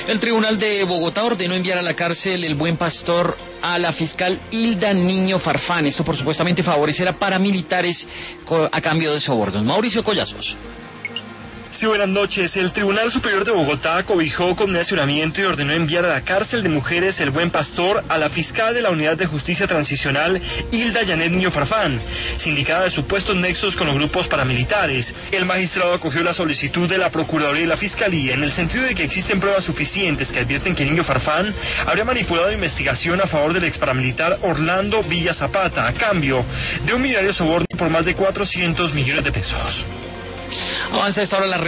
El Tribunal de Bogotá ordenó enviar a la cárcel El Buen Pastor a la fiscal Hilda Niño Farfán. Esto por supuestamente favorecer a paramilitares a cambio de sobornos. Mauricio Collazos. Sí, buenas noches. El Tribunal Superior de Bogotá cobijó con un accionamiento y ordenó enviar a la cárcel de mujeres El Buen Pastor a la fiscal de la Unidad de Justicia Transicional, Hilda Janet Niño Farfán, sindicada de supuestos nexos con los grupos paramilitares. El magistrado acogió la solicitud de la Procuraduría y la Fiscalía en el sentido de que existen pruebas suficientes que advierten que Niño Farfán habría manipulado investigación a favor del exparamilitar Orlando Villa Zapata a cambio de un millonario soborno por más de 400 millones de pesos. Avanza esta hora la